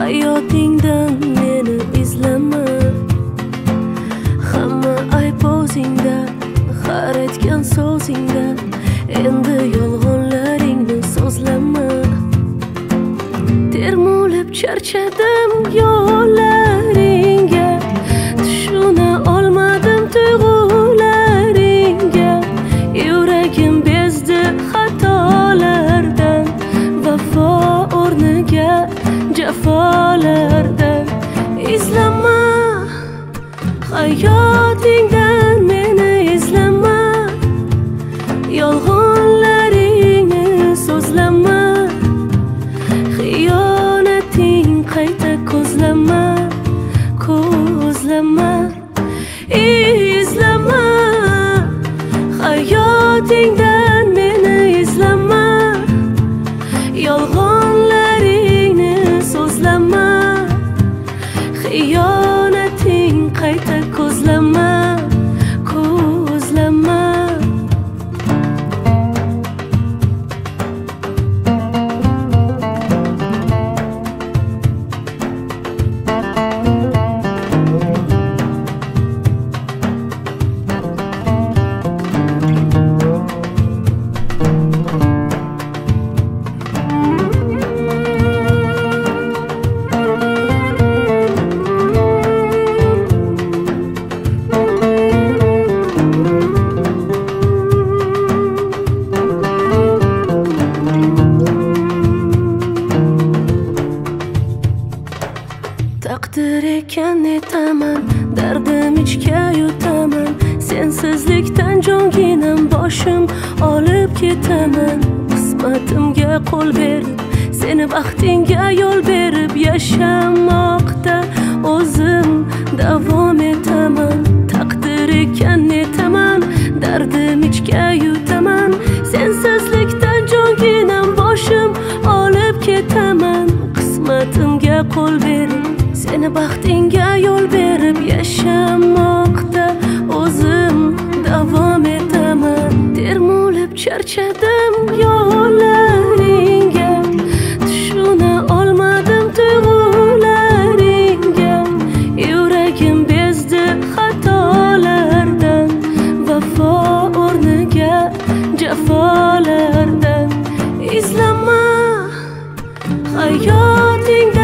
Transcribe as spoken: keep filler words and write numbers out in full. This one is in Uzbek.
hayotingdan meni izlama. Hamma ayb o'zingda, har aytgan so'zingda. Endi yolg'onlaringni so'zlama. Termulib charchadim yo'llaringga, tushuna olmadim tuyg'ularingga. Yuragim bezdi xatolardan, vafo o'rniga jafolardan. Izlama hayotingdan meni izlama. Yolg'onlaringni so'zlama. Xiyonating qayta ko'zlama, ko'zlama. Izlama hayotingdan meni izlama. Yolg'onlaringni so'zlama. Xiyonating qayta ko'zlama, ko'zlama. Taqdir ekan netaman, dardim ichga yutaman. Sensizlikdan jonginam boshim olib ketaman. Qismatimga qo'l berib, seni baxtingga yo'l berib yashamoqda o'zim davom etaman. Taqdir ekan netaman, dardim ichga yutaman. Sensizlikdan jonginam boshim olib ketaman. Qismatimga qo'l berib, seni baxtingga yo'l berib yashamoqda o'zim davom etaman. Termulib charchadim yo'llaringga, tushuna olmadim tuyg'ularingga. Yuragim bezdi xatolardan, vafo o'rniga jafolardan. Izlama hayotingdan